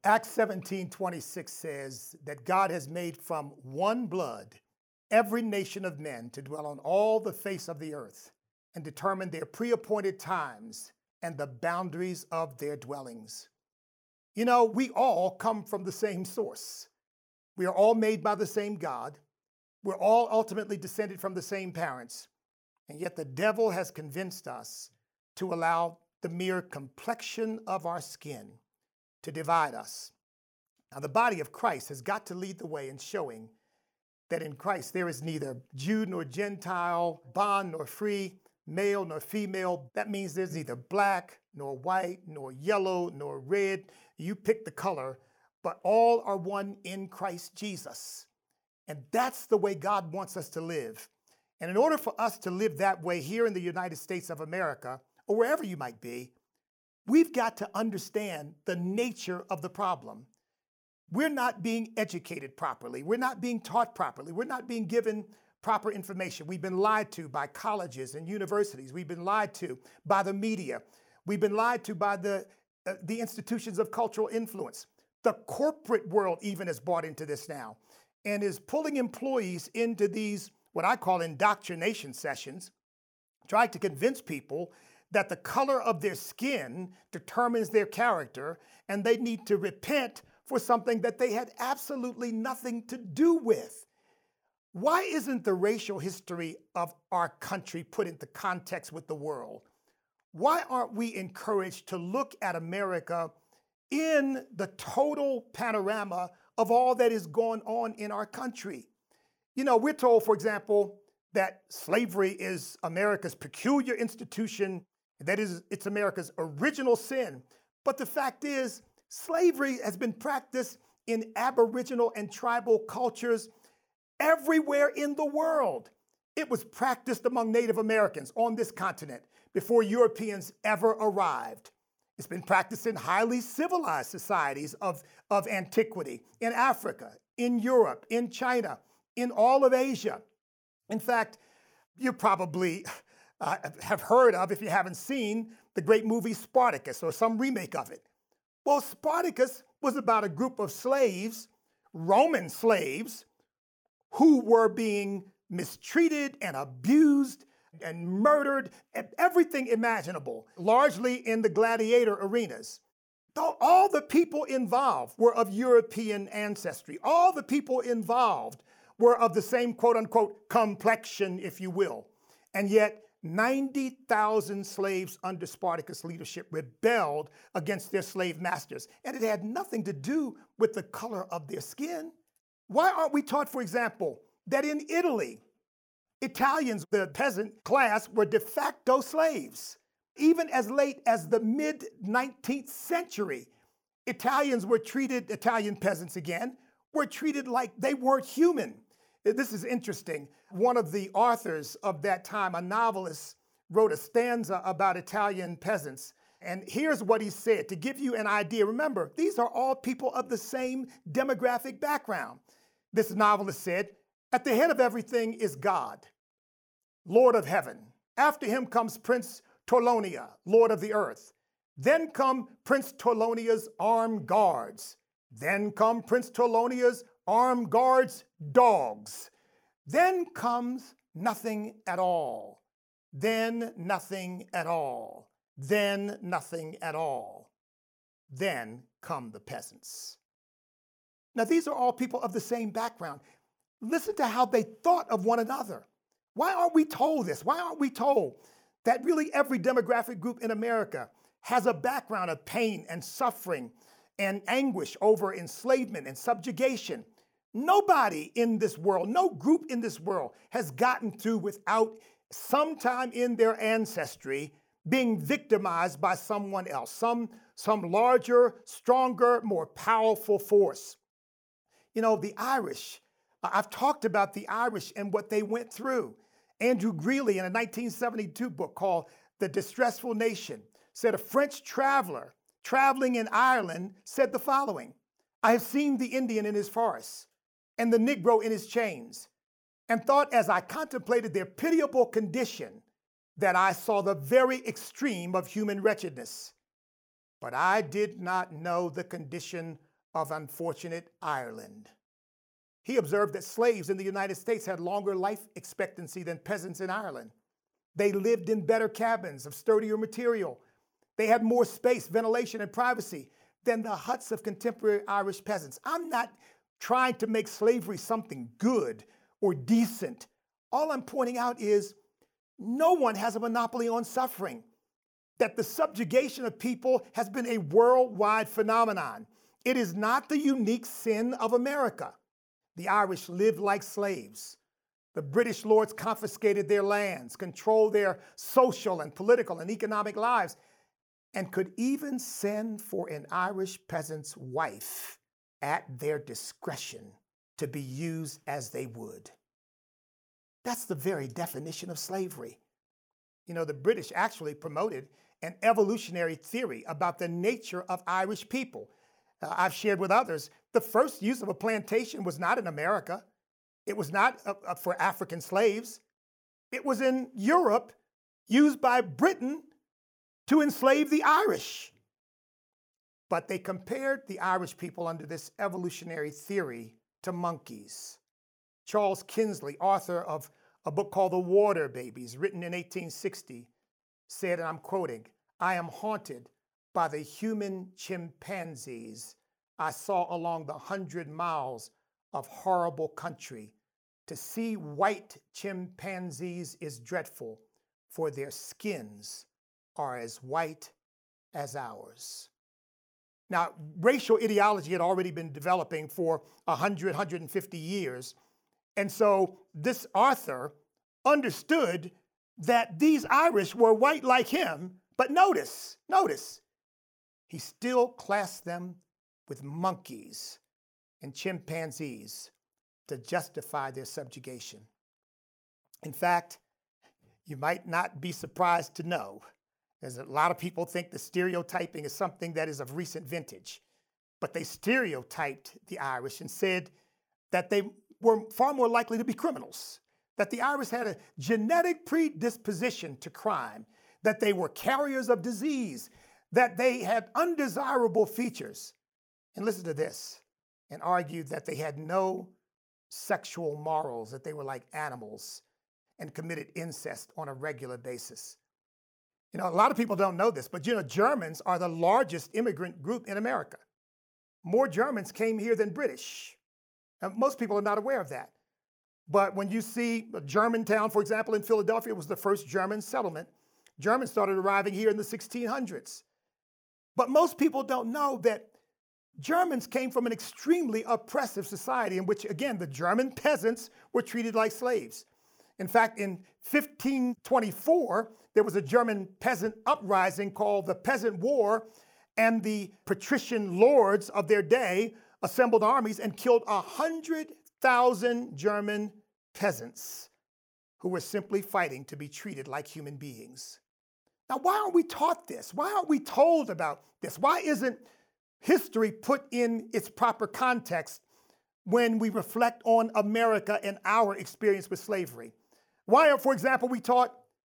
Acts 17:26 says that God has made from one blood every nation of men to dwell on all the face of the earth and determine their pre-appointed times and the boundaries of their dwellings. You know, we all come from the same source. We are all made by the same God. We're all ultimately descended from the same parents. And yet the devil has convinced us to allow the mere complexion of our skin to divide us. Now, the body of Christ has got to lead the way in showing that in Christ there is neither Jew nor Gentile, bond nor free, male nor female. That means there's neither black nor white nor yellow nor red. You pick the color, but all are one in Christ Jesus. And that's the way God wants us to live. And in order for us to live that way here in the United States of America, or wherever you might be, we've got to understand the nature of the problem. We're not being educated properly. We're not being taught properly. We're not being given proper information. We've been lied to by colleges and universities. We've been lied to by the media. We've been lied to by the institutions of cultural influence. The corporate world even is bought into this now and is pulling employees into these, what I call indoctrination sessions, trying to convince people that the color of their skin determines their character and they need to repent for something that they had absolutely nothing to do with. Why isn't the racial history of our country put into context with the world? Why aren't we encouraged to look at America in the total panorama of all that is going on in our country? You know, we're told, for example, that slavery is America's peculiar institution, that is, it's America's original sin. But the fact is, slavery has been practiced in Aboriginal and tribal cultures everywhere in the world. It was practiced among Native Americans on this continent before Europeans ever arrived. It's been practiced in highly civilized societies of antiquity, in Africa, in Europe, in China, in all of Asia. In fact, you probably have heard of, if you haven't seen, the great movie Spartacus or some remake of it. Well, Spartacus was about a group of slaves, Roman slaves, who were being mistreated and abused and murdered and everything imaginable, largely in the gladiator arenas. All the people involved were of European ancestry. All the people involved were of the same quote-unquote complexion, if you will. And yet 90,000 slaves under Spartacus' leadership rebelled against their slave masters. And it had nothing to do with the color of their skin. Why aren't we taught, for example, that in Italy, Italians, the peasant class, were de facto slaves? Even as late as the mid-19th century, Italian peasants again, were treated like they weren't human. This is interesting. One of the authors of that time, a novelist, wrote a stanza about Italian peasants. And here's what he said to give you an idea. Remember, these are all people of the same demographic background. This novelist said, "At the head of everything is God, Lord of heaven. After him comes Prince Torlonia, Lord of the earth. Then come Prince Torlonia's armed guards. Then come Prince Torlonia's armed guards' dogs. Then comes nothing at all. Then nothing at all. Then nothing at all. Then come the peasants." Now, these are all people of the same background. Listen to how they thought of one another. Why aren't we told this? Why aren't we told that really every demographic group in America has a background of pain and suffering and anguish over enslavement and subjugation? Nobody in this world, no group in this world has gotten through without sometime in their ancestry being victimized by someone else, some larger, stronger, more powerful force. You know, the Irish, I've talked about the Irish and what they went through. Andrew Greeley, in a 1972 book called The Distressful Nation, said a French traveler traveling in Ireland said the following: "I have seen the Indian in his forests and the Negro in his chains, and thought as I contemplated their pitiable condition that I saw the very extreme of human wretchedness. But I did not know the condition of unfortunate Ireland. He observed that slaves in the United States had longer life expectancy than peasants in Ireland. They lived in better cabins of sturdier material. They had more space, ventilation, and privacy than the huts of contemporary Irish peasants. I'm not trying to make slavery something good or decent. All I'm pointing out is no one has a monopoly on suffering, that the subjugation of people has been a worldwide phenomenon. It is not the unique sin of America. The Irish lived like slaves. The British lords confiscated their lands, controlled their social and political and economic lives, and could even send for an Irish peasant's wife at their discretion to be used as they would. That's the very definition of slavery. You know, the British actually promoted an evolutionary theory about the nature of Irish people. I've shared with others, the first use of a plantation was not in America. It was not for African slaves. It was in Europe, used by Britain to enslave the Irish. But they compared the Irish people under this evolutionary theory to monkeys. Charles Kingsley, author of a book called The Water Babies, written in 1860, said, and I'm quoting, "I am haunted by the human chimpanzees I saw along the 100 miles of horrible country. To see white chimpanzees is dreadful, for their skins are as white as ours." Now, racial ideology had already been developing for 100, 150 years. And so this author understood that these Irish were white like him, but notice, he still classed them with monkeys and chimpanzees to justify their subjugation. In fact, you might not be surprised to know, as a lot of people think the stereotyping is something that is of recent vintage, but they stereotyped the Irish and said that they were far more likely to be criminals, that the Irish had a genetic predisposition to crime, that they were carriers of disease, that they had undesirable features. And listen to this, and argued that they had no sexual morals, that they were like animals and committed incest on a regular basis. You know, a lot of people don't know this, but you know, Germans are the largest immigrant group in America. More Germans came here than British. Now, most people are not aware of that. But when you see Germantown, for example, in Philadelphia, was the first German settlement. Germans started arriving here in the 1600s. But most people don't know that Germans came from an extremely oppressive society in which, again, the German peasants were treated like slaves. In fact, in 1524, there was a German peasant uprising called the Peasant War, and the patrician lords of their day assembled armies and killed 100,000 German peasants who were simply fighting to be treated like human beings. Now, why aren't we taught this? Why aren't we told about this? Why isn't history put in its proper context when we reflect on America and our experience with slavery? Why are, for example, we taught,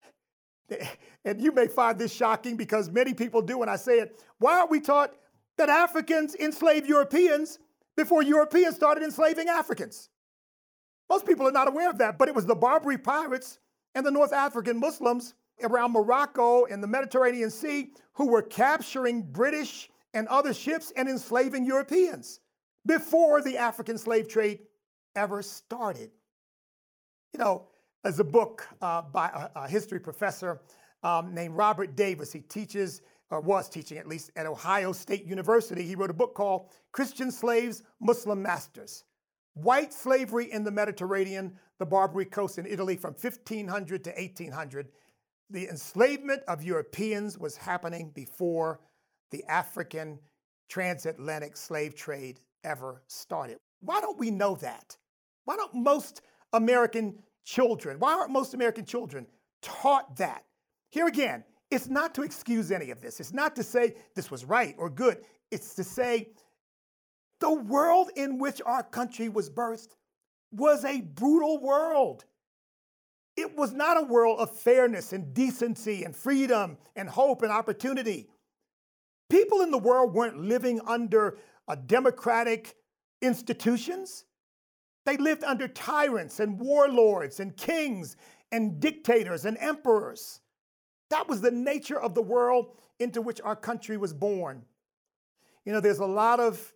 and you may find this shocking because many people do when I say it, why aren't we taught that Africans enslaved Europeans before Europeans started enslaving Africans? Most people are not aware of that, but it was the Barbary pirates and the North African Muslims around Morocco and the Mediterranean Sea who were capturing British and other ships and enslaving Europeans before the African slave trade ever started. You know, there's a book by a history professor named Robert Davis. He teaches, or was teaching at least, at Ohio State University. He wrote a book called Christian Slaves, Muslim Masters: White Slavery in the Mediterranean, the Barbary Coast in Italy from 1500 to 1800. The enslavement of Europeans was happening before the African transatlantic slave trade ever started. Why don't we know that? Why aren't most American children taught that? Here again, it's not to excuse any of this. It's not to say this was right or good. It's to say the world in which our country was birthed was a brutal world. It was not a world of fairness and decency and freedom and hope and opportunity. People in the world weren't living under democratic institutions. They lived under tyrants and warlords and kings and dictators and emperors. That was the nature of the world into which our country was born. There's a lot of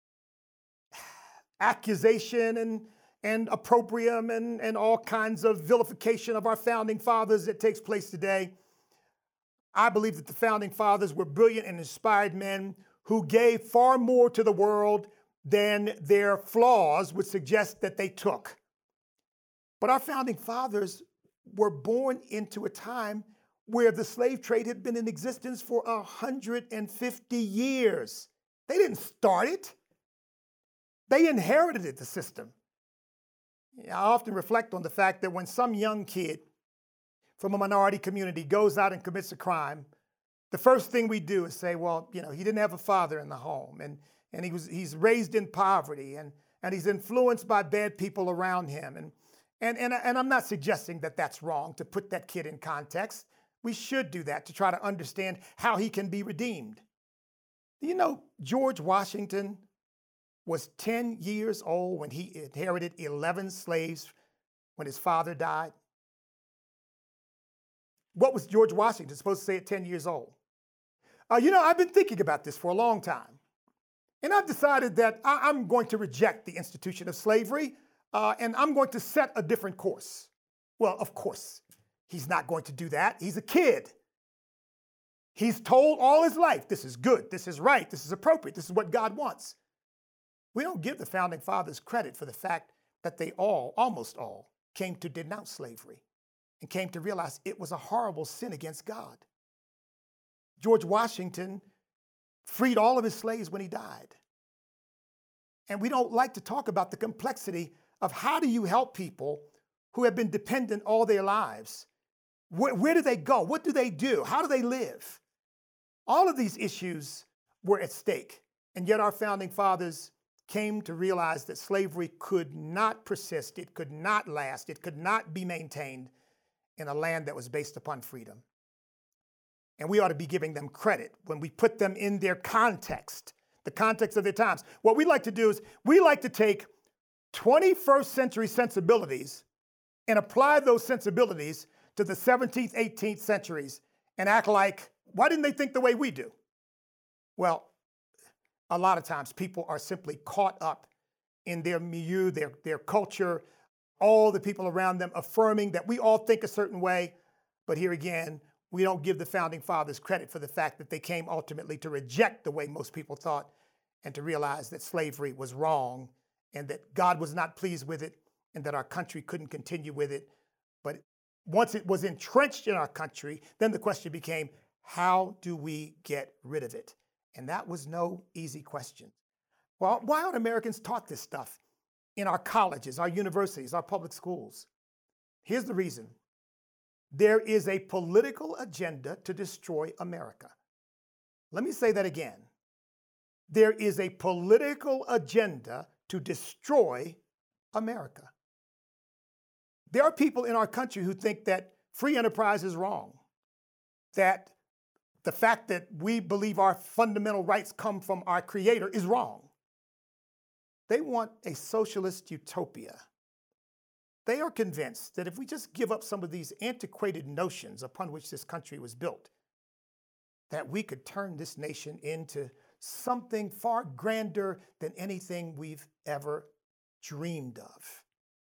accusation and opprobrium and all kinds of vilification of our founding fathers that takes place today. I believe that the founding fathers were brilliant and inspired men who gave far more to the world than their flaws would suggest that they took. But our founding fathers were born into a time where the slave trade had been in existence for 150 years. They didn't start it. They inherited it, the system. I often reflect on the fact that when some young kid from a minority community goes out and commits a crime, the first thing we do is say, well, he didn't have a father in the home, and he's raised in poverty, and he's influenced by bad people around him. And I'm not suggesting that that's wrong to put that kid in context. We should do that to try to understand how he can be redeemed. George Washington was 10 years old when he inherited 11 slaves when his father died. What was George Washington supposed to say at 10 years old? I've been thinking about this for a long time. And I've decided that I'm going to reject the institution of slavery, and I'm going to set a different course. Well, of course, he's not going to do that. He's a kid. He's told all his life, this is good, this is right, this is appropriate, this is what God wants. We don't give the founding fathers credit for the fact that they almost all, came to denounce slavery and came to realize it was a horrible sin against God. George Washington freed all of his slaves when he died. And we don't like to talk about the complexity of how do you help people who have been dependent all their lives? Where do they go? What do they do? How do they live? All of these issues were at stake. And yet our founding fathers came to realize that slavery could not persist, it could not last, it could not be maintained in a land that was based upon freedom. And we ought to be giving them credit when we put them in their context, the context of their times. What we like to do is we like to take 21st century sensibilities and apply those sensibilities to the 17th, 18th centuries and act like, why didn't they think the way we do? Well, a lot of times people are simply caught up in their milieu, their culture, all the people around them affirming that we all think a certain way. But here again, we don't give the founding fathers credit for the fact that they came ultimately to reject the way most people thought and to realize that slavery was wrong and that God was not pleased with it and that our country couldn't continue with it. But once it was entrenched in our country, then the question became, how do we get rid of it? And that was no easy question. Well, why aren't Americans taught this stuff in our colleges, our universities, our public schools? Here's the reason. There is a political agenda to destroy America. Let me say that again. There is a political agenda to destroy America. There are people in our country who think that free enterprise is wrong, that the fact that we believe our fundamental rights come from our Creator is wrong. They want a socialist utopia. They are convinced that if we just give up some of these antiquated notions upon which this country was built, that we could turn this nation into something far grander than anything we've ever dreamed of.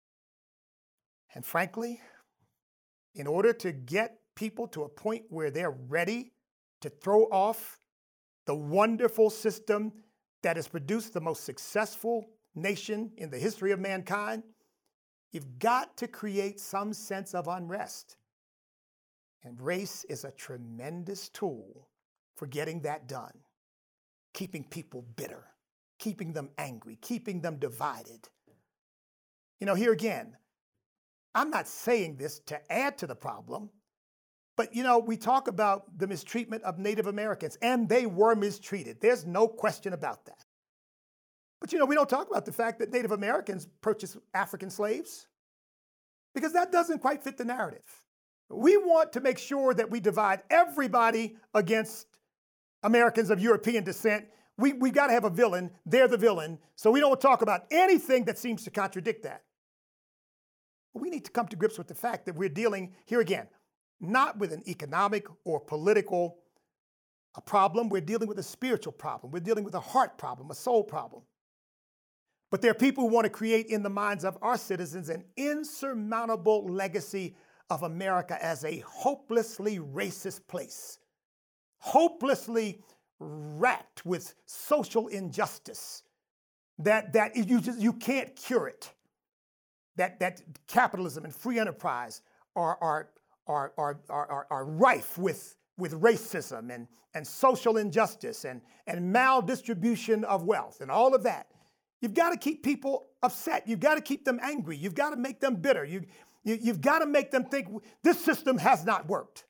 And frankly, in order to get people to a point where they're ready to throw off the wonderful system that has produced the most successful nation in the history of mankind, you've got to create some sense of unrest. And race is a tremendous tool for getting that done, keeping people bitter, keeping them angry, keeping them divided. Here again, I'm not saying this to add to the problem, but we talk about the mistreatment of Native Americans, and they were mistreated. There's no question about that. But we don't talk about the fact that Native Americans purchased African slaves, because that doesn't quite fit the narrative. We want to make sure that we divide everybody against Americans of European descent. we got to have a villain. They're the villain. So we don't talk about anything that seems to contradict that. But we need to come to grips with the fact that we're dealing, here again, not with an economic or political problem. We're dealing with a spiritual problem. We're dealing with a heart problem, a soul problem. But there are people who want to create in the minds of our citizens an insurmountable legacy of America as a hopelessly racist place, hopelessly racked with social injustice, that you can't cure it, that capitalism and free enterprise are rife with racism and social injustice and maldistribution of wealth and all of that. You've got to keep people upset. You've got to keep them angry. You've got to make them bitter. You've got to make them think this system has not worked.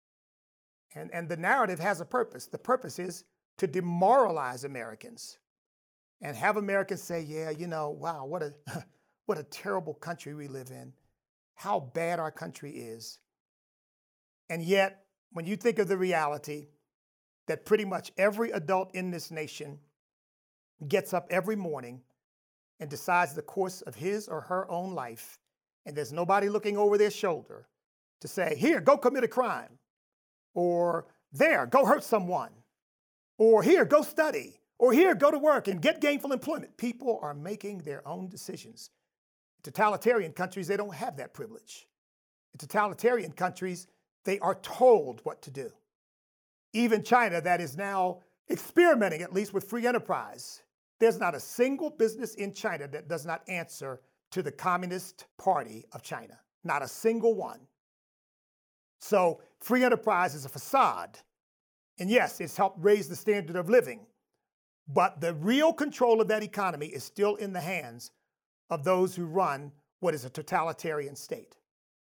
And the narrative has a purpose. The purpose is to demoralize Americans and have Americans say, yeah, wow, what a terrible country we live in, how bad our country is. And yet, when you think of the reality that pretty much every adult in this nation gets up every morning and decides the course of his or her own life, and there's nobody looking over their shoulder to say, here, go commit a crime, or there, go hurt someone, or here, go study, or here, go to work and get gainful employment. People are making their own decisions. In totalitarian countries, they don't have that privilege. In totalitarian countries, they are told what to do. Even China, that is now experimenting, at least with free enterprise, there's not a single business in China that does not answer to the Communist Party of China. Not a single one. So free enterprise is a facade. And yes, it's helped raise the standard of living. But the real control of that economy is still in the hands of those who run what is a totalitarian state.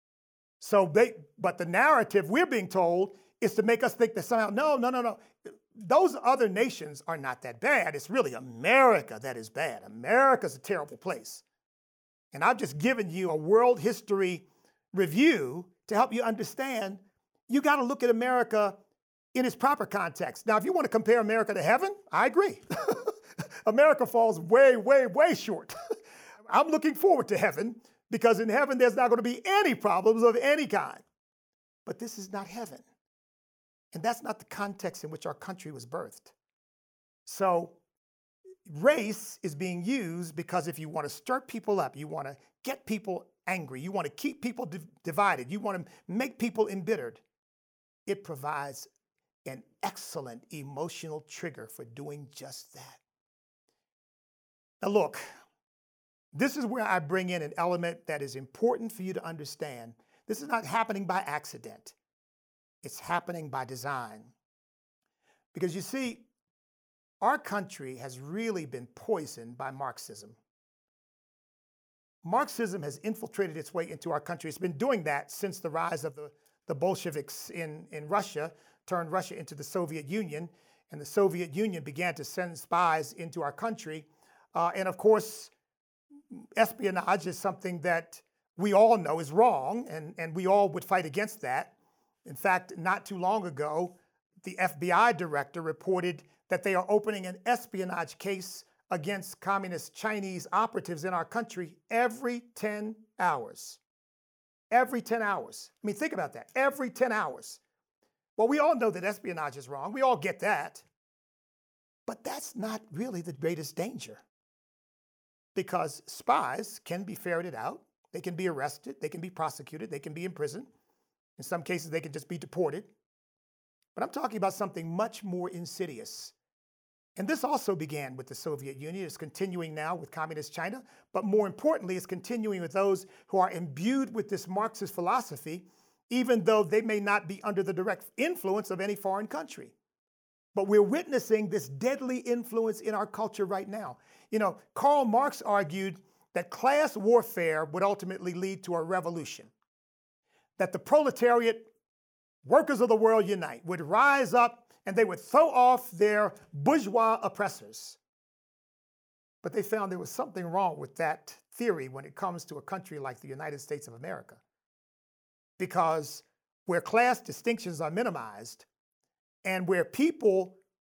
But the narrative we're being told is to make us think that somehow, no. Those other nations are not that bad. It's really America that is bad. America's a terrible place. And I've just given you a world history review to help you understand you got to look at America in its proper context. Now, if you want to compare America to heaven, I agree. America falls way, way, way short. I'm looking forward to heaven because in heaven there's not going to be any problems of any kind. But this is not heaven. And that's not the context in which our country was birthed. So race is being used because if you want to stir people up, you want to get people angry, you want to keep people divided, you want to make people embittered, it provides an excellent emotional trigger for doing just that. Now look, this is where I bring in an element that is important for you to understand. This is not happening by accident. It's happening by design. Because you see, our country has really been poisoned by Marxism. Marxism has infiltrated its way into our country. It's been doing that since the rise of the Bolsheviks in Russia, turned Russia into the Soviet Union, and the Soviet Union began to send spies into our country. And of course, espionage is something that we all know is wrong, and we all would fight against that. In fact, not too long ago, the FBI director reported that they are opening an espionage case against communist Chinese operatives in our country every 10 hours. Every 10 hours. I mean, think about that. Every 10 hours. Well, we all know that espionage is wrong. We all get that. But that's not really the greatest danger. Because spies can be ferreted out. They can be arrested. They can be prosecuted. They can be imprisoned. In some cases, they can just be deported. But I'm talking about something much more insidious. And this also began with the Soviet Union. It's continuing now with communist China. But more importantly, it's continuing with those who are imbued with this Marxist philosophy, even though they may not be under the direct influence of any foreign country. But we're witnessing this deadly influence in our culture right now. Karl Marx argued that class warfare would ultimately lead to a revolution. That the proletariat, workers of the world unite, would rise up and they would throw off their bourgeois oppressors. But they found there was something wrong with that theory when it comes to a country like the United States of America. Because where class distinctions are minimized and where people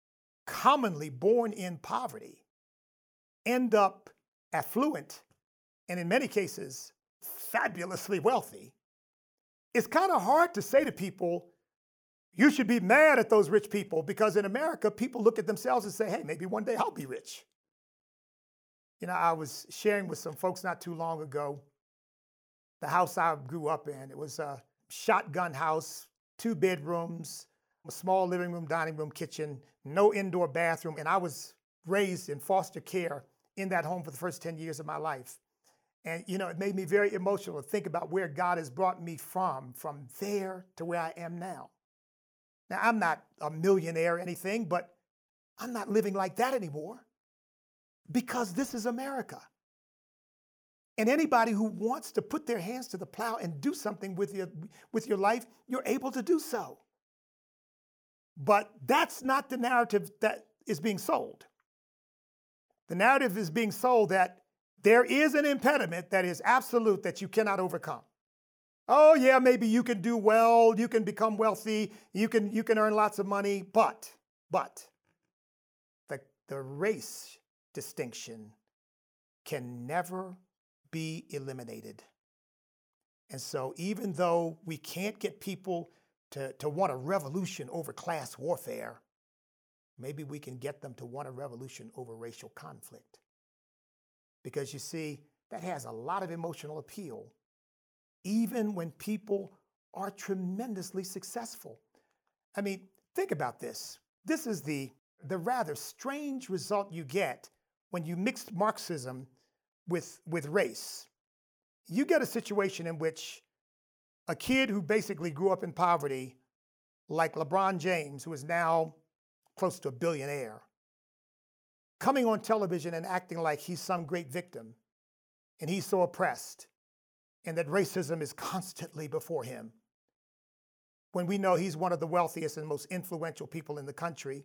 commonly born in poverty end up affluent and in many cases fabulously wealthy, it's kind of hard to say to people, you should be mad at those rich people, because in America, people look at themselves and say, hey, maybe one day I'll be rich. You know, I was sharing with some folks not too long ago, the house I grew up in. It was a shotgun house, 2 bedrooms, a small living room, dining room, kitchen, no indoor bathroom. And I was raised in foster care in that home for the first 10 years of my life. And, you know, it made me very emotional to think about where God has brought me from there to where I am now. Now, I'm not a millionaire or anything, but I'm not living like that anymore, because this is America. And anybody who wants to put their hands to the plow and do something with your life, you're able to do so. But that's not the narrative that is being sold. The narrative is being sold that there is an impediment that is absolute that you cannot overcome. Oh yeah, maybe you can do well, you can become wealthy, you can earn lots of money, but the race distinction can never be eliminated. And so even though we can't get people to want a revolution over class warfare, maybe we can get them to want a revolution over racial conflict. Because you see, that has a lot of emotional appeal, even when people are tremendously successful. I mean, think about this. This is the rather strange result you get when you mix Marxism with race. You get a situation in which a kid who basically grew up in poverty, like LeBron James, who is now close to a billionaire, coming on television and acting like he's some great victim, and he's so oppressed, and that racism is constantly before him, when we know he's one of the wealthiest and most influential people in the country.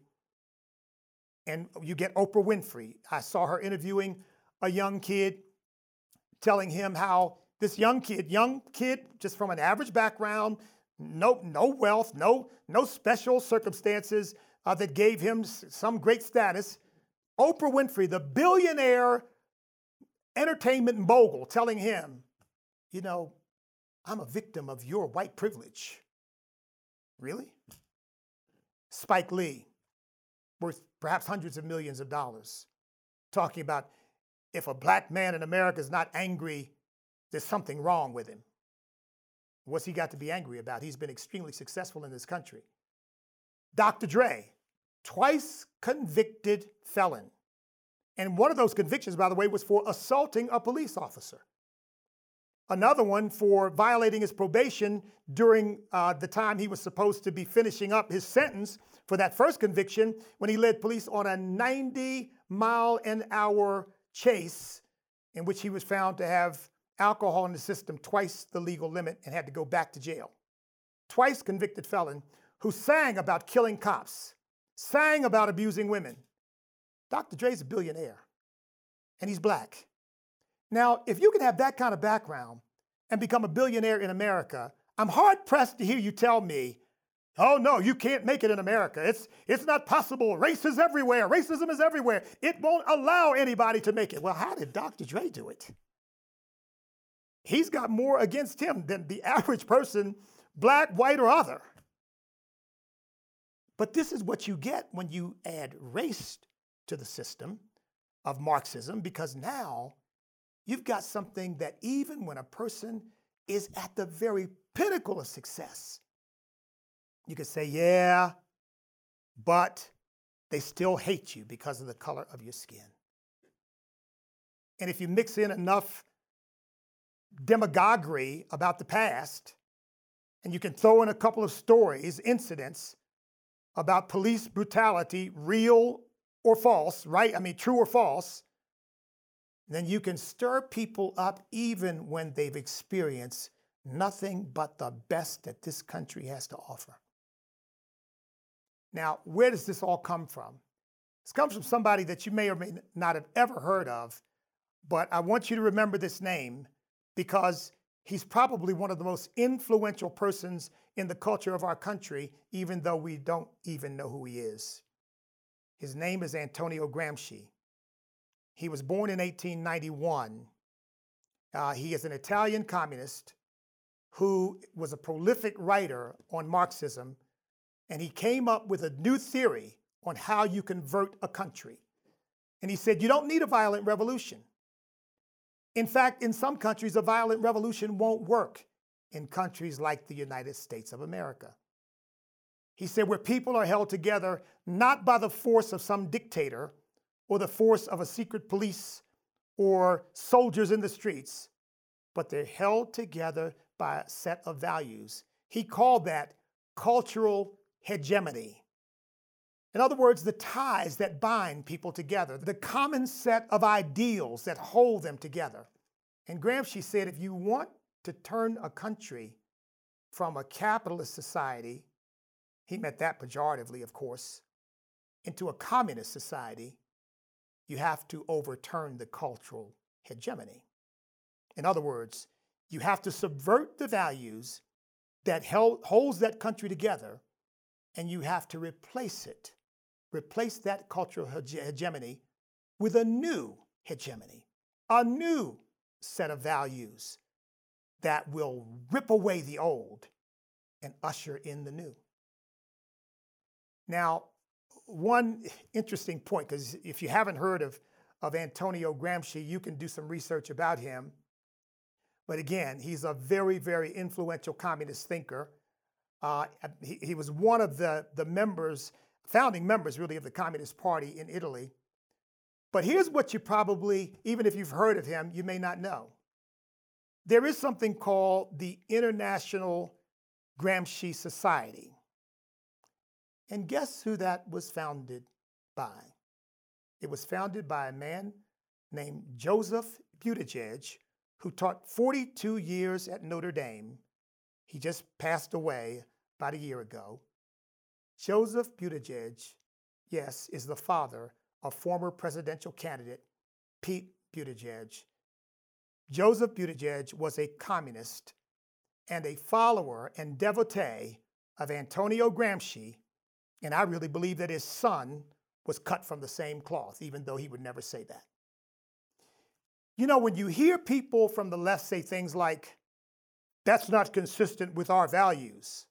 And you get Oprah Winfrey. I saw her interviewing a young kid, telling him how this young kid, just from an average background, no wealth, no special circumstances that gave him some great status. Oprah Winfrey, the billionaire entertainment mogul, telling him, you know, I'm a victim of your white privilege. Really? Spike Lee, worth perhaps hundreds of millions of dollars, talking about if a black man in America is not angry, there's something wrong with him. What's he got to be angry about? He's been extremely successful in this country. Dr. Dre, twice convicted felon. And one of those convictions, by the way, was for assaulting a police officer. Another one for violating his probation during the time he was supposed to be finishing up his sentence for that first conviction, when he led police on a 90-mile-an-hour chase in which he was found to have alcohol in the system, twice the legal limit, and had to go back to jail. Twice convicted felon who sang about killing cops, sang about abusing women. Dr. Dre's a billionaire, and he's black. Now, if you can have that kind of background and become a billionaire in America, I'm hard-pressed to hear you tell me, oh no, you can't make it in America. It's not possible. Race is everywhere. Racism is everywhere. It won't allow anybody to make it. Well, how did Dr. Dre do it? He's got more against him than the average person, black, white, or other. But this is what you get when you add race to the system of Marxism, because now you've got something that even when a person is at the very pinnacle of success, you could say, yeah, but they still hate you because of the color of your skin. And if you mix in enough demagoguery about the past, and you can throw in a couple of stories, incidents about police brutality, real or false, right? I mean, true or false, then you can stir people up even when they've experienced nothing but the best that this country has to offer. Now, where does this all come from? This comes from somebody that you may or may not have ever heard of, but I want you to remember this name because he's probably one of the most influential persons in the culture of our country, even though we don't even know who he is. His name is Antonio Gramsci. He was born in 1891. He is an Italian communist who was a prolific writer on Marxism, and he came up with a new theory on how you convert a country. And he said, you don't need a violent revolution. In fact, in some countries, a violent revolution won't work. In countries like the United States of America. He said, where people are held together not by the force of some dictator or the force of a secret police or soldiers in the streets, but they're held together by a set of values. He called that cultural hegemony. In other words, the ties that bind people together, the common set of ideals that hold them together. And Gramsci said, if you want to turn a country from a capitalist society, he meant that pejoratively, of course, into a communist society, you have to overturn the cultural hegemony. In other words, you have to subvert the values that holds that country together, and you have to replace that cultural hegemony with a new hegemony, a new set of values that will rip away the old and usher in the new. Now, one interesting point, because if you haven't heard of Antonio Gramsci, you can do some research about him. But again, he's a very, very influential communist thinker. He was one of the founding members, really, of the Communist Party in Italy. But here's what you probably, even if you've heard of him, you may not know. There is something called the International Gramsci Society. And guess who that was founded by? It was founded by a man named Joseph Buttigieg, who taught 42 years at Notre Dame. He just passed away about a year ago. Joseph Buttigieg, yes, is the father of former presidential candidate Pete Buttigieg. Joseph Buttigieg was a communist and a follower and devotee of Antonio Gramsci, and I really believe that his son was cut from the same cloth, even though he would never say that. You know, when you hear people from the left say things like, that's not consistent with our values,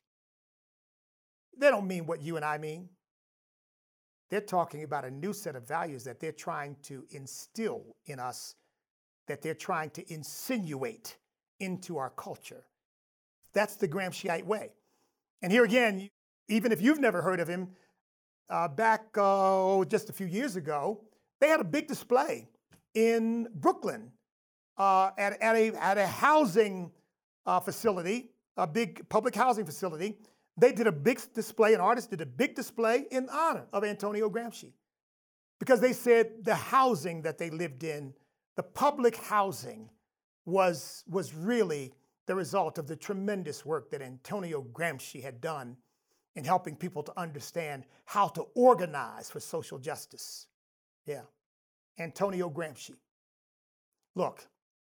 they don't mean what you and I mean. They're talking about a new set of values that they're trying to instill in us, that they're trying to insinuate into our culture. That's the Gramsciite way. And here again, even if you've never heard of him, back just a few years ago, they had a big display in Brooklyn at a housing facility, a big public housing facility. They did a big display, an artist did a big display in honor of Antonio Gramsci, because they said the housing that they lived in, the public housing, was really the result of the tremendous work that Antonio Gramsci had done in helping people to understand how to organize for social justice. Yeah, Antonio Gramsci. Look,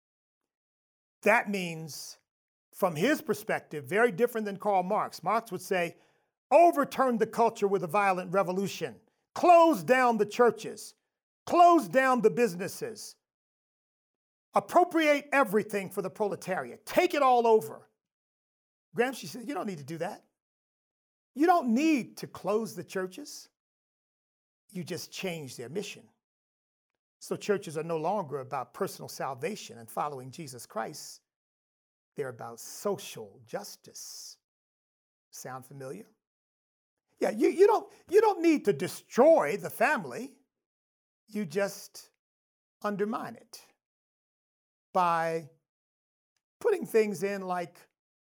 that means, from his perspective, very different than Karl Marx. Marx would say, overturn the culture with a violent revolution, close down the churches, close down the businesses, appropriate everything for the proletariat, take it all over. Gramsci said, you don't need to do that. You don't need to close the churches. You just change their mission. So churches are no longer about personal salvation and following Jesus Christ. They're about social justice. Sound familiar? Yeah, you don't need to destroy the family. You just undermine it by putting things in like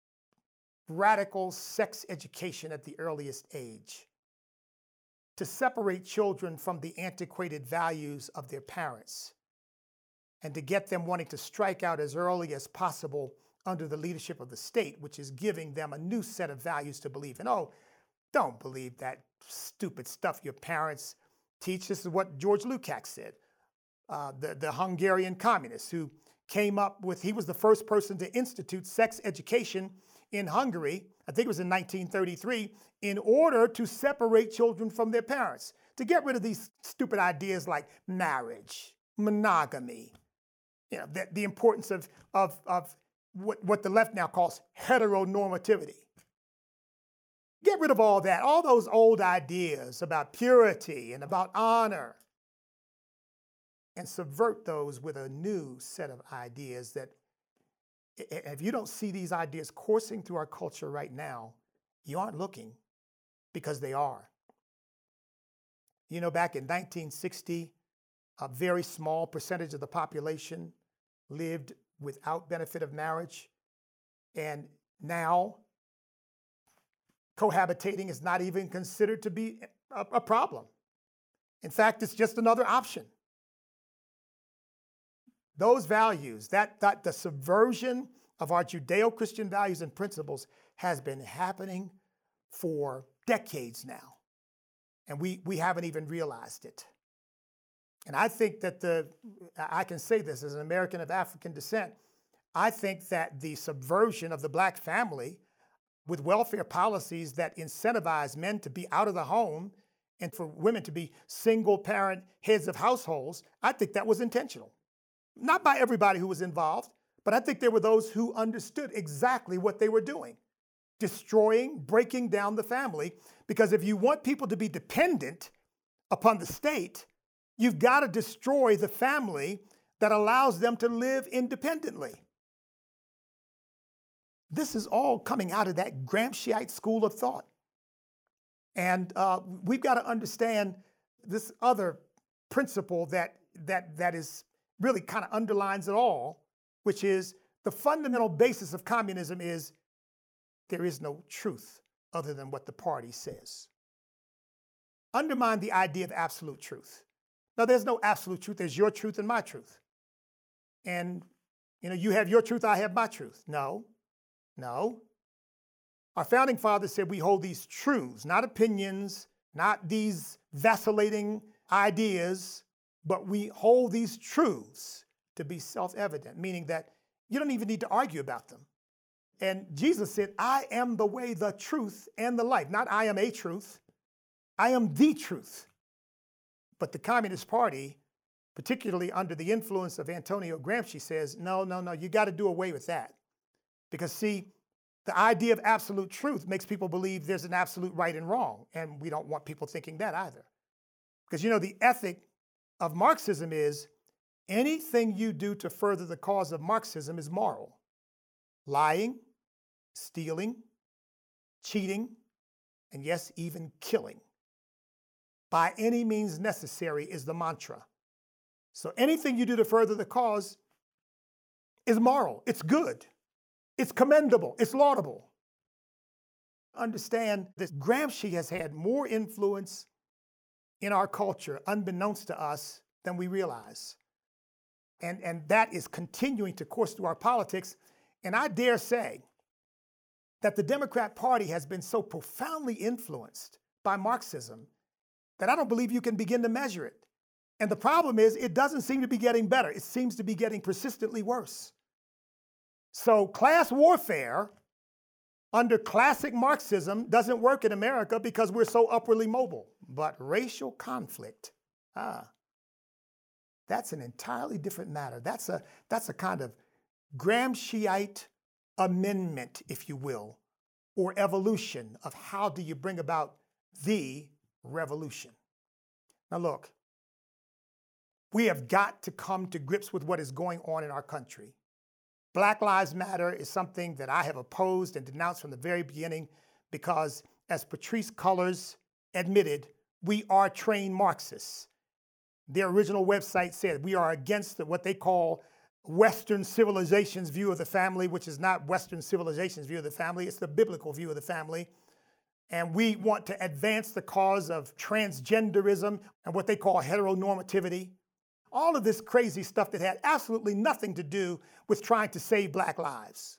radical sex education at the earliest age, to separate children from the antiquated values of their parents, and to get them wanting to strike out as early as possible under the leadership of the state, which is giving them a new set of values to believe in. Oh, don't believe that stupid stuff your parents teach. This is what George Lukács said, the Hungarian communist who came up with, he was the first person to institute sex education in Hungary, I think it was in 1933, in order to separate children from their parents. to get rid of these stupid ideas like marriage, monogamy, the importance of what the left now calls heteronormativity. Get rid of all that, all those old ideas about purity and about honor, and subvert those with a new set of ideas that, if you don't see these ideas coursing through our culture right now, you aren't looking, because they are. Back in 1960, a very small percentage of the population lived without benefit of marriage. And now, cohabitating is not even considered to be a problem. In fact, it's just another option. Those values, that the subversion of our Judeo-Christian values and principles has been happening for decades now. And we haven't even realized it. And I think that I can say this as an American of African descent, I think that the subversion of the black family with welfare policies that incentivize men to be out of the home and for women to be single parent heads of households, I think that was intentional. Not by everybody who was involved, but I think there were those who understood exactly what they were doing. Destroying, breaking down the family, because if you want people to be dependent upon the state, you've got to destroy the family that allows them to live independently. This is all coming out of that Gramsciite school of thought. And we've got to understand this other principle that is really kind of underlines it all, which is the fundamental basis of communism is there is no truth other than what the party says. Undermine the idea of absolute truth. Now, there's no absolute truth. There's your truth and my truth. And, you have your truth, I have my truth. No. Our founding fathers said we hold these truths, not opinions, not these vacillating ideas, but we hold these truths to be self-evident, meaning that you don't even need to argue about them. And Jesus said, I am the way, the truth, and the life. Not I am a truth. I am the truth. But the Communist Party, particularly under the influence of Antonio Gramsci, says, no, you got to do away with that. Because, see, the idea of absolute truth makes people believe there's an absolute right and wrong. And we don't want people thinking that either. Because, the ethic of Marxism is anything you do to further the cause of Marxism is moral. Lying, stealing, cheating, and yes, even killing. By any means necessary is the mantra. So anything you do to further the cause is moral. It's good. It's commendable. It's laudable. Understand that Gramsci has had more influence in our culture, unbeknownst to us, than we realize. And that is continuing to course through our politics. And I dare say that the Democrat Party has been so profoundly influenced by Marxism that I don't believe you can begin to measure it. And the problem is it doesn't seem to be getting better. It seems to be getting persistently worse. So class warfare under classic Marxism doesn't work in America because we're so upwardly mobile. But racial conflict, that's an entirely different matter. That's a kind of Gramsciite amendment, if you will, or evolution of how do you bring about the revolution. Now look, we have got to come to grips with what is going on in our country. Black Lives Matter is something that I have opposed and denounced from the very beginning because, as Patrisse Cullors admitted, we are trained Marxists. Their original website said we are against what they call Western civilization's view of the family, which is not Western civilization's view of the family, it's the biblical view of the family. And we want to advance the cause of transgenderism and what they call heteronormativity. All of this crazy stuff that had absolutely nothing to do with trying to save black lives.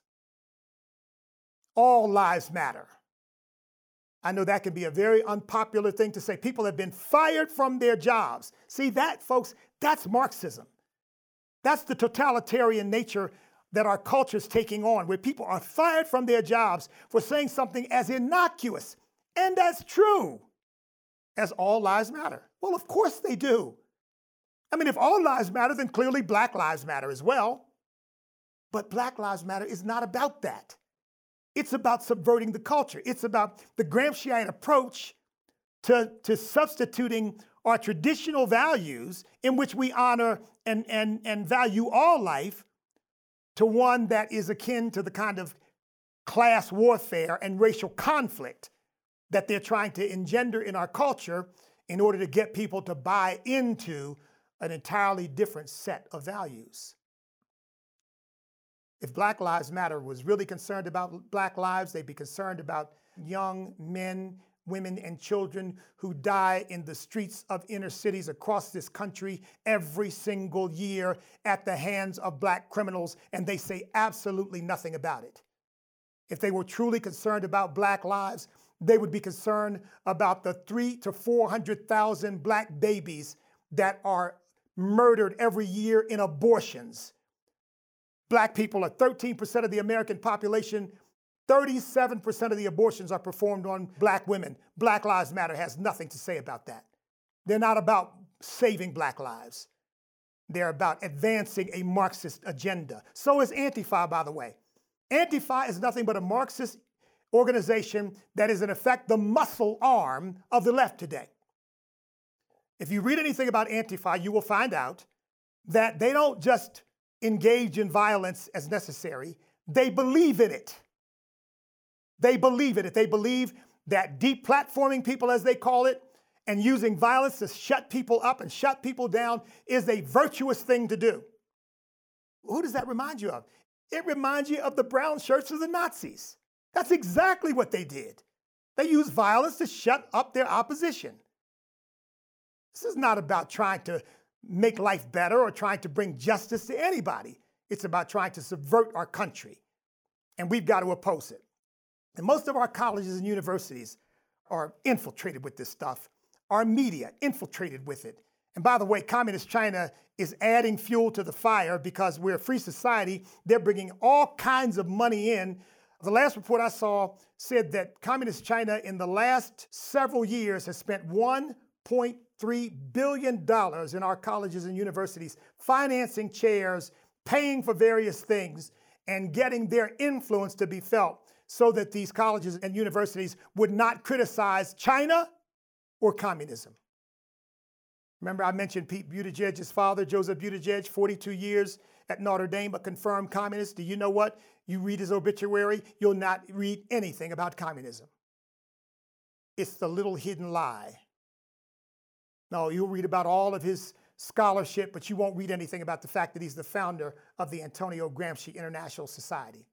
All lives matter. I know that can be a very unpopular thing to say. People have been fired from their jobs. See that, folks, that's Marxism. That's the totalitarian nature that our culture is taking on, where people are fired from their jobs for saying something as innocuous and as true as all lives matter. Well, of course they do. I mean, if all lives matter, then clearly Black lives matter as well. But Black Lives Matter is not about that. It's about subverting the culture. It's about the Gramsciite approach to substituting our traditional values in which we honor and value all life to one that is akin to the kind of class warfare and racial conflict that they're trying to engender in our culture in order to get people to buy into an entirely different set of values. If Black Lives Matter was really concerned about Black lives, they'd be concerned about young men, women, and children who die in the streets of inner cities across this country every single year at the hands of Black criminals, and they say absolutely nothing about it. If they were truly concerned about Black lives, they would be concerned about the 300,000 to 400,000 Black babies that are murdered every year in abortions. Black people are 13% of the American population. 37% of the abortions are performed on Black women. Black Lives Matter has nothing to say about that. They're not about saving Black lives. They're about advancing a Marxist agenda. So is Antifa, by the way. Antifa is nothing but a Marxist organization that is in effect the muscle arm of the left today. If you read anything about Antifa, you will find out that they don't just engage in violence as necessary. They believe in it. They believe in it. They believe that deplatforming people, as they call it, and using violence to shut people up and shut people down is a virtuous thing to do. Who does that remind you of? It reminds you of the brown shirts of the Nazis. That's exactly what they did. They used violence to shut up their opposition. This is not about trying to make life better or trying to bring justice to anybody. It's about trying to subvert our country, and we've got to oppose it. And most of our colleges and universities are infiltrated with this stuff. Our media infiltrated with it. And by the way, Communist China is adding fuel to the fire because we're a free society. They're bringing all kinds of money in. The last report I saw said that Communist China in the last several years has spent $1.3 billion in our colleges and universities, financing chairs, paying for various things, and getting their influence to be felt so that these colleges and universities would not criticize China or communism. Remember, I mentioned Pete Buttigieg's father, Joseph Buttigieg, 42 years at Notre Dame, a confirmed communist. Do you know what? You read his obituary, you'll not read anything about communism. It's the little hidden lie. No, you'll read about all of his scholarship, but you won't read anything about the fact that he's the founder of the Antonio Gramsci International Society.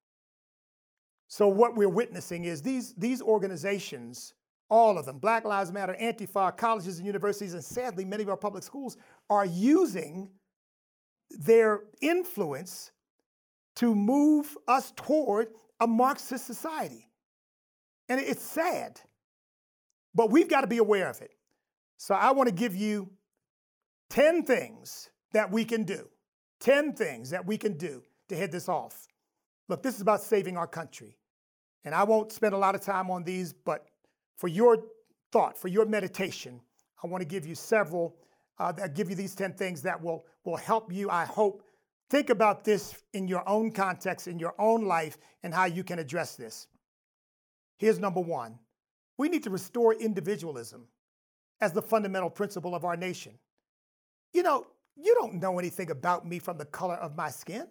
So what we're witnessing is these organizations, all of them, Black Lives Matter, Antifa, colleges and universities, and sadly many of our public schools are using their influence to move us toward a Marxist society. And it's sad, but we've got to be aware of it. So I want to give you 10 things that we can do, 10 things that we can do to head this off. Look, this is about saving our country. And I won't spend a lot of time on these, but for your thought, for your meditation, I want to give you several, that give you these 10 things that will help you, I hope, think about this in your own context, in your own life, and how you can address this. Here's number one. We need to restore individualism as the fundamental principle of our nation. You know, you don't know anything about me from the color of my skin.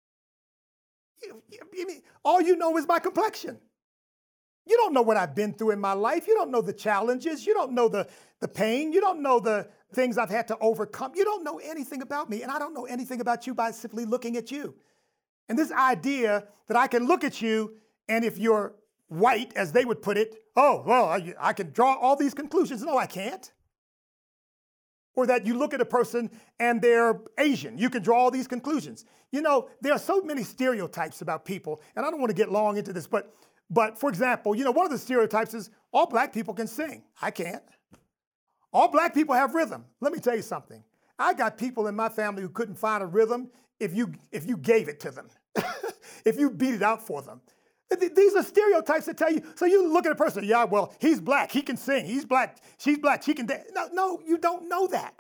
All you know is my complexion. You don't know what I've been through in my life. You don't know the challenges. You don't know the pain. You don't know the things I've had to overcome. You don't know anything about me, and I don't know anything about you by simply looking at you. And this idea that I can look at you, and if you're white, as they would put it, oh, well, I can draw all these conclusions. No, I can't. Or that you look at a person and they're Asian. You can draw all these conclusions. You know, there are so many stereotypes about people, and I don't want to get long into this, but for example, you know, one of the stereotypes is all Black people can sing. I can't. All Black people have rhythm. Let me tell you something. I got people in my family who couldn't find a rhythm if you gave it to them, if you beat it out for them. These are stereotypes that tell you. So you look at a person, yeah, well, he's black, he can sing. He's black, she's black, she can dance. No, you don't know that.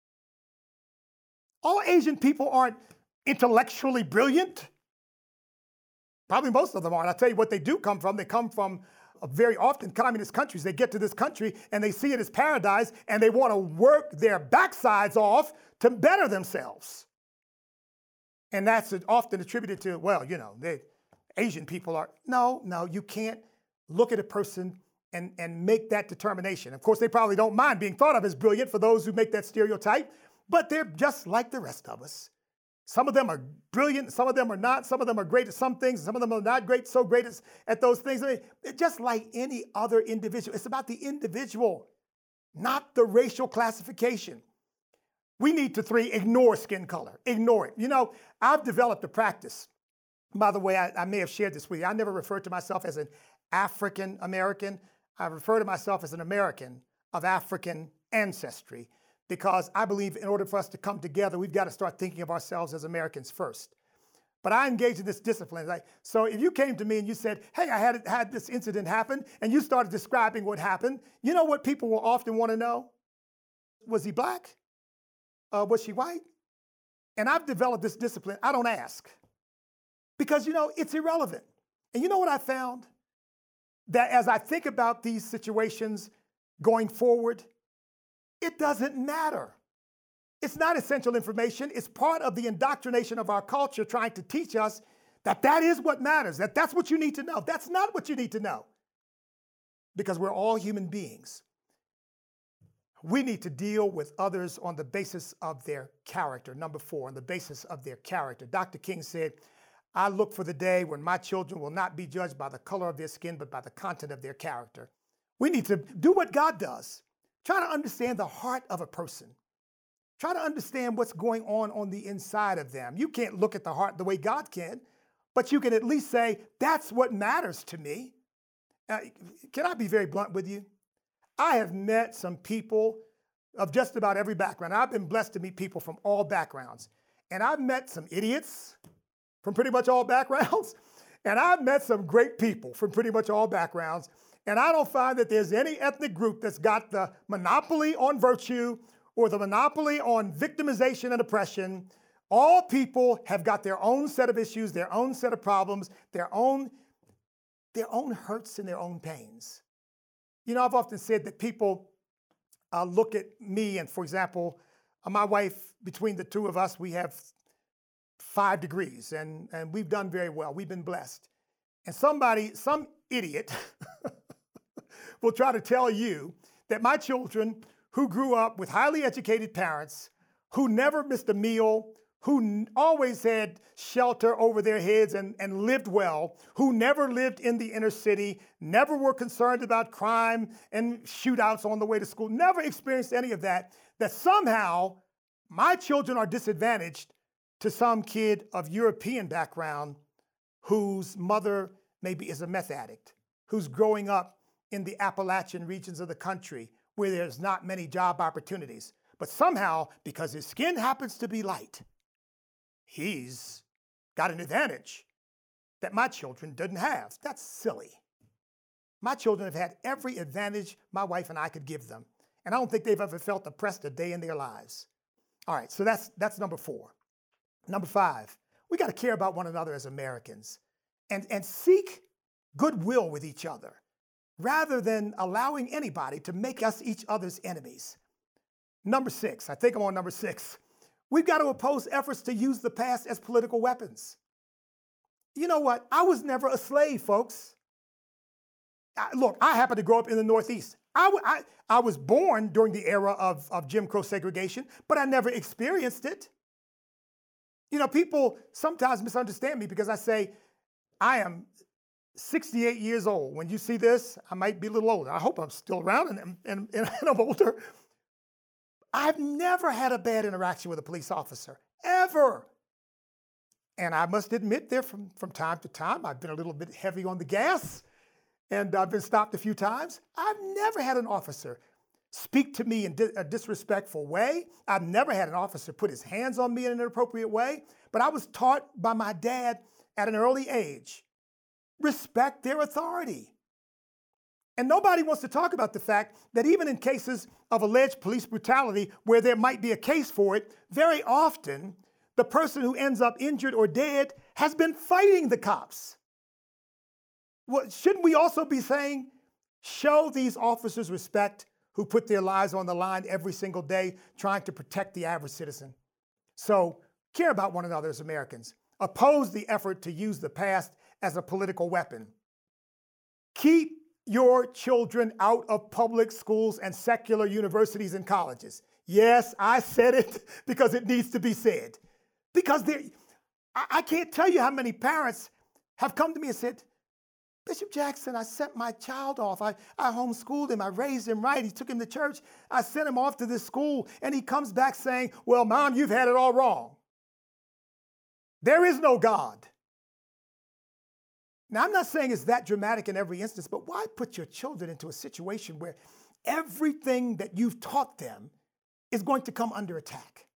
All Asian people aren't intellectually brilliant. Probably most of them aren't. I'll tell you what they do come from. They come from very often communist countries. They get to this country and they see it as paradise and they want to work their backsides off to better themselves. And that's often attributed to, well, Asian people are. No, you can't look at a person and make that determination. Of course, they probably don't mind being thought of as brilliant for those who make that stereotype, but they're just like the rest of us. Some of them are brilliant, some of them are not. Some of them are great at some things, some of them are not so great at those things. Just like any other individual. It's about the individual, not the racial classification. We need to ignore skin color, ignore it. I've developed a practice. By the way, I may have shared this with you. I never refer to myself as an African American. I refer to myself as an American of African ancestry because I believe in order for us to come together, we've got to start thinking of ourselves as Americans first. But I engage in this discipline. So if you came to me and you said, hey, I had this incident happen, and you started describing what happened, you know what people will often want to know? Was he black? Was she white? And I've developed this discipline. I don't ask. Because, it's irrelevant. And you know what I found? That as I think about these situations going forward, it doesn't matter. It's not essential information. It's part of the indoctrination of our culture trying to teach us that is what matters, that's what you need to know. That's not what you need to know. Because we're all human beings. We need to deal with others on the basis of their character. Number 4, on the basis of their character. Dr. King said, I look for the day when my children will not be judged by the color of their skin, but by the content of their character. We need to do what God does. Try to understand the heart of a person. Try to understand what's going on the inside of them. You can't look at the heart the way God can, but you can at least say, that's what matters to me. Can I be very blunt with you? I have met some people of just about every background. I've been blessed to meet people from all backgrounds. And I've met some idiots from pretty much all backgrounds. And I've met some great people from pretty much all backgrounds. And I don't find that there's any ethnic group that's got the monopoly on virtue or the monopoly on victimization and oppression. All people have got their own set of issues, their own set of problems, their own hurts and their own pains. I've often said that people look at me and, for example, my wife, between the two of us, we have 5 degrees and we've done very well. We've been blessed. And some idiot will try to tell you that my children who grew up with highly educated parents, who never missed a meal, who always had shelter over their heads and lived well, who never lived in the inner city, never were concerned about crime and shootouts on the way to school, never experienced any of that, that somehow my children are disadvantaged to some kid of European background whose mother maybe is a meth addict, who's growing up in the Appalachian regions of the country where there's not many job opportunities. But somehow, because his skin happens to be light, he's got an advantage that my children didn't have. That's silly. My children have had every advantage my wife and I could give them. And I don't think they've ever felt oppressed a day in their lives. All right, so that's number 4. Number 5, we got to care about one another as Americans and seek goodwill with each other rather than allowing anybody to make us each other's enemies. Number 6, I think I'm on number 6. We've got to oppose efforts to use the past as political weapons. You know what? I was never a slave, folks. Look, I happen to grow up in the Northeast. I was born during the era of Jim Crow segregation, but I never experienced it. People sometimes misunderstand me because I say, I am 68 years old. When you see this, I might be a little older. I hope I'm still around and I'm older. I've never had a bad interaction with a police officer, ever. And I must admit there from time to time, I've been a little bit heavy on the gas and I've been stopped a few times. I've never had an officer speak to me in a disrespectful way. I've never had an officer put his hands on me in an inappropriate way. But I was taught by my dad at an early age, respect their authority. And nobody wants to talk about the fact that even in cases of alleged police brutality where there might be a case for it, very often the person who ends up injured or dead has been fighting the cops. Well, shouldn't we also be saying, show these officers respect who put their lives on the line every single day trying to protect the average citizen? So care about one another as Americans. Oppose the effort to use the past as a political weapon. Keep your children out of public schools and secular universities and colleges. Yes, I said it because it needs to be said. Because I can't tell you how many parents have come to me and said, Bishop Jackson, I sent my child off. I homeschooled him. I raised him right. He took him to church. I sent him off to this school, and he comes back saying, well, Mom, you've had it all wrong. There is no God. Now, I'm not saying it's that dramatic in every instance, but why put your children into a situation where everything that you've taught them is going to come under attack?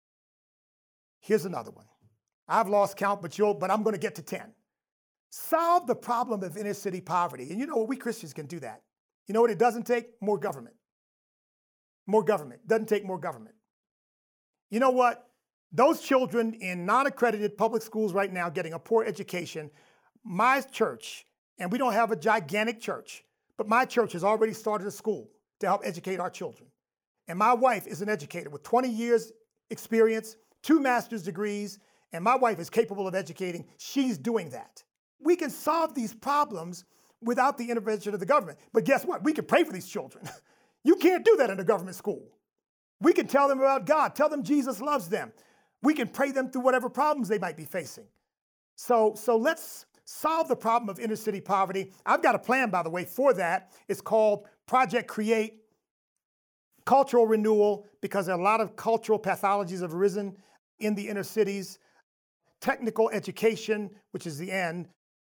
Here's another one. I've lost count, but I'm going to get to 10. Solve the problem of inner city poverty. And you know what? We Christians can do that. You know what it doesn't take? More government. More government. Doesn't take more government. You know what? Those children in non-accredited public schools right now getting a poor education, my church, and we don't have a gigantic church, but my church has already started a school to help educate our children. And my wife is an educator with 20 years experience, 2 master's degrees, and my wife is capable of educating. She's doing that. We can solve these problems without the intervention of the government. But guess what? We can pray for these children. You can't do that in a government school. We can tell them about God, tell them Jesus loves them. We can pray them through whatever problems they might be facing. So let's solve the problem of inner city poverty. I've got a plan, by the way, for that. It's called Project Create, cultural renewal, because there are a lot of cultural pathologies have arisen in the inner cities, technical education, which is the end,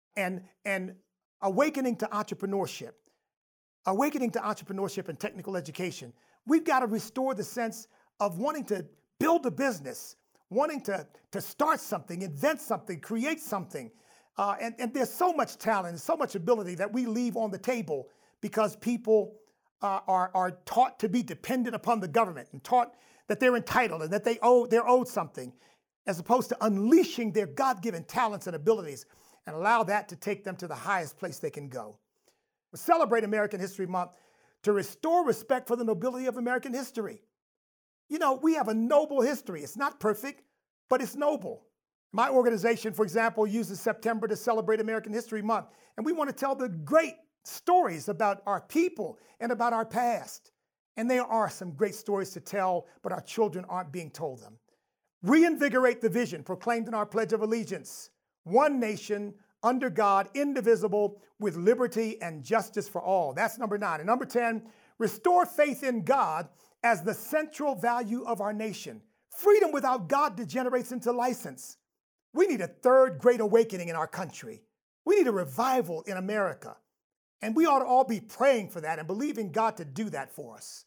and awakening to entrepreneurship. Awakening to entrepreneurship and technical education. We've got to restore the sense of wanting to build a business, wanting to start something, invent something, create something. And there's so much talent and so much ability that we leave on the table because people are taught to be dependent upon the government and taught that they're entitled and that they're owed something, as opposed to unleashing their God-given talents and abilities and allow that to take them to the highest place they can go. We celebrate American History Month to restore respect for the nobility of American history. You know, we have a noble history. It's not perfect, but it's noble. My organization, for example, uses September to celebrate American History Month, and we want to tell the great stories about our people and about our past. And there are some great stories to tell, but our children aren't being told them. Reinvigorate the vision proclaimed in our Pledge of Allegiance. One nation, under God, indivisible, with liberty and justice for all. That's number 9. And number 10, restore faith in God as the central value of our nation. Freedom without God degenerates into license. We need a third great awakening in our country. We need a revival in America. And we ought to all be praying for that and believing God to do that for us.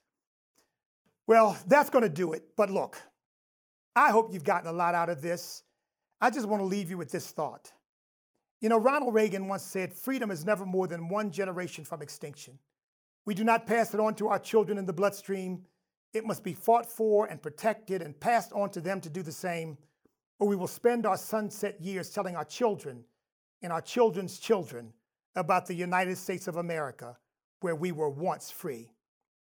Well, that's going to do it. But look, I hope you've gotten a lot out of this. I just want to leave you with this thought. You know, Ronald Reagan once said, freedom is never more than one generation from extinction. We do not pass it on to our children in the bloodstream. It must be fought for and protected and passed on to them to do the same, or we will spend our sunset years telling our children and our children's children about the United States of America, where we were once free.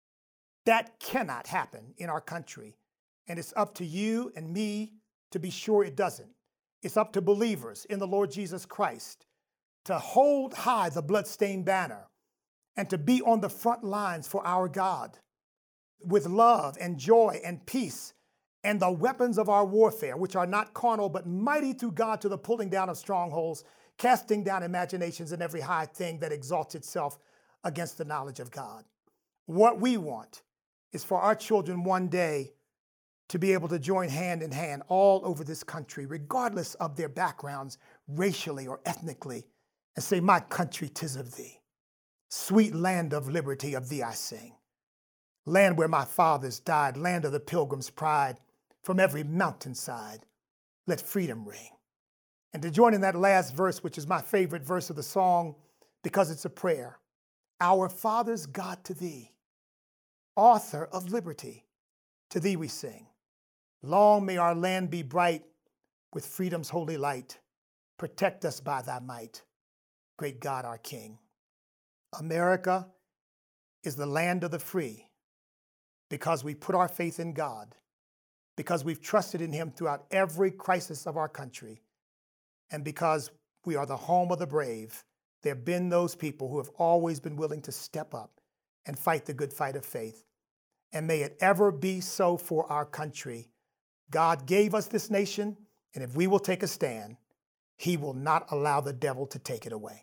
That cannot happen in our country, and it's up to you and me to be sure it doesn't. It's up to believers in the Lord Jesus Christ to hold high the bloodstained banner and to be on the front lines for our God with love and joy and peace and the weapons of our warfare, which are not carnal but mighty through God to the pulling down of strongholds, casting down imaginations and every high thing that exalts itself against the knowledge of God. What we want is for our children one day to be able to join hand in hand all over this country, regardless of their backgrounds, racially or ethnically, and say, my country, 'tis of thee. Sweet land of liberty, of thee I sing. Land where my fathers died, land of the pilgrim's pride, from every mountainside, let freedom ring. And to join in that last verse, which is my favorite verse of the song, because it's a prayer. Our Father's God, to thee, author of liberty, to thee we sing. Long may our land be bright with freedom's holy light. Protect us by thy might, great God, our King. America is the land of the free because we put our faith in God, because we've trusted in him throughout every crisis of our country, and because we are the home of the brave. There have been those people who have always been willing to step up and fight the good fight of faith. And may it ever be so for our country. God gave us this nation, and if we will take a stand, he will not allow the devil to take it away.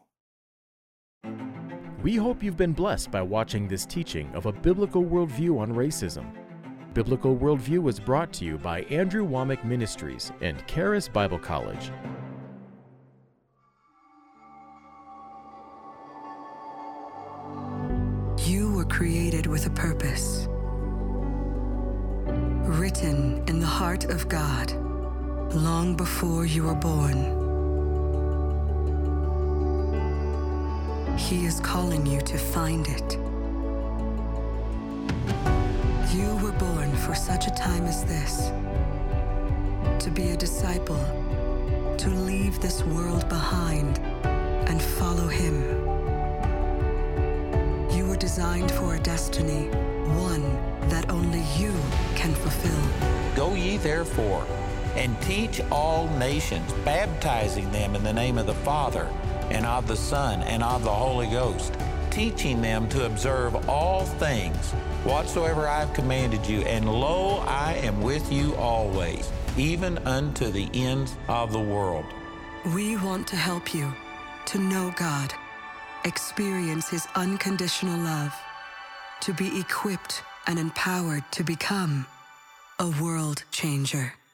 We hope you've been blessed by watching this teaching of a biblical worldview on racism. Biblical Worldview was brought to you by Andrew Wommack Ministries and Charis Bible College. You were created with a purpose, written in the heart of God, long before you were born. He is calling you to find it. You were born for such a time as this, to be a disciple, to leave this world behind and follow him. You were designed for a destiny, one that only you can fulfill. Go ye therefore, and teach all nations, baptizing them in the name of the Father, and of the Son, and of the Holy Ghost, teaching them to observe all things whatsoever I have commanded you. And lo, I am with you always, even unto the ends of the world. We want to help you to know God, experience his unconditional love, to be equipped and empowered to become a world changer.